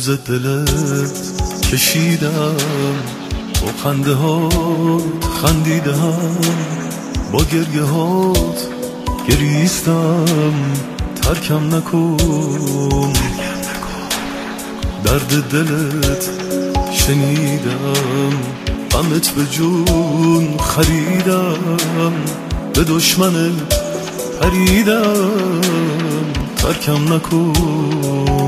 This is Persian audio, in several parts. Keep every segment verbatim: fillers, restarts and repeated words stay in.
سوز دلت کشیدم، با خنده هات خندیدم، با گریه هات گریستم. ترکم نکن، درد دلت شنیدم، غمت به جون خریدم، به دشمنت پریدم. ترکم نکن،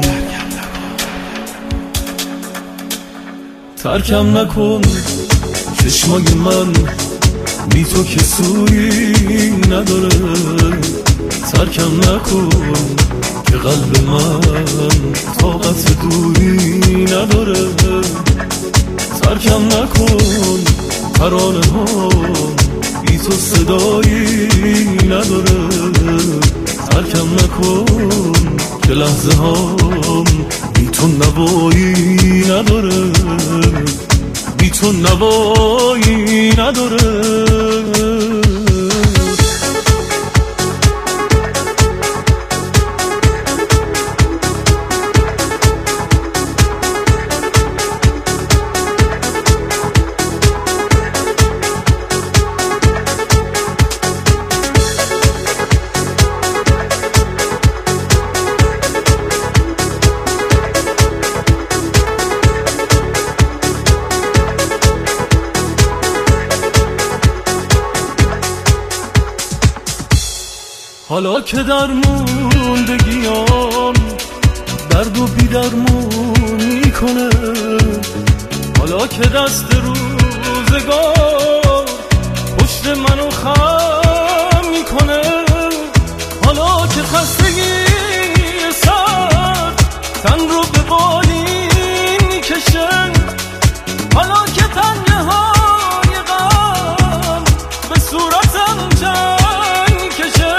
ترکم نکن. چشمای من بی تو که سویی نداره. ترکم نکن که قلب من طاقت دوری نداره. ترکم نکن، ترانه ها بی تو صدایی نداره. ترکم نکن که لحظه هام بی تو نوایی نداره. بی تو نوایی نداره. حالا که در موندگیام درد و بی درمون میکنه، حالا که دست روزگار پشت منو خم میکنه، حالا که خستگی سر تن رو به بالین میکشه، حالا که پنجه های غم به صورتم جنگ میکشه،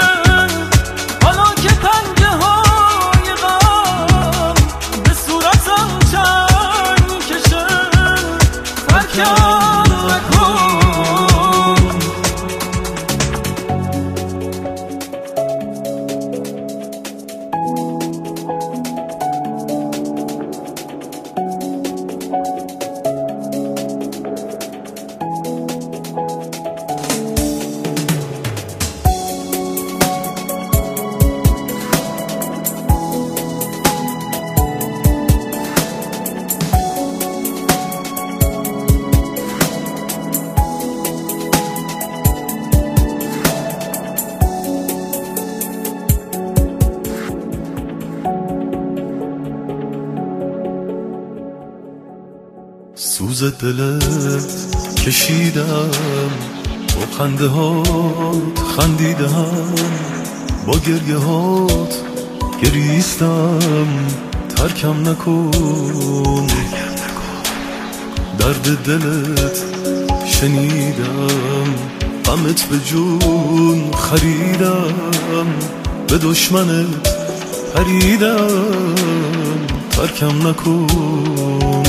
سوز دلت کشیدم، با خنده هات خندیدم، با گریه هات گریستم. ترکم نکن، درد دلت شنیدم، غمت به جون خریدم، به دشمنت پریدم. ترکم نکن،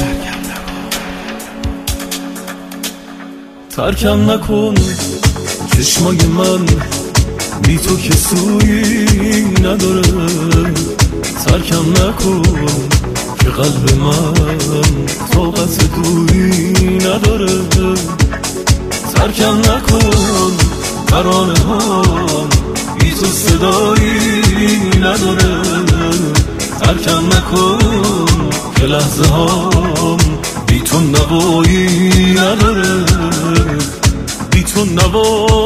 ترکم نکن. چشمای من بی تو که سویی نداره. ترکم نکن که قلب من طاقت دوری نداره. ترکم نکن، ترانه ها بی تو صدایی نداره. ترکم نکن که لحظه هام بی تو نوایی نداره. بی تو نوایی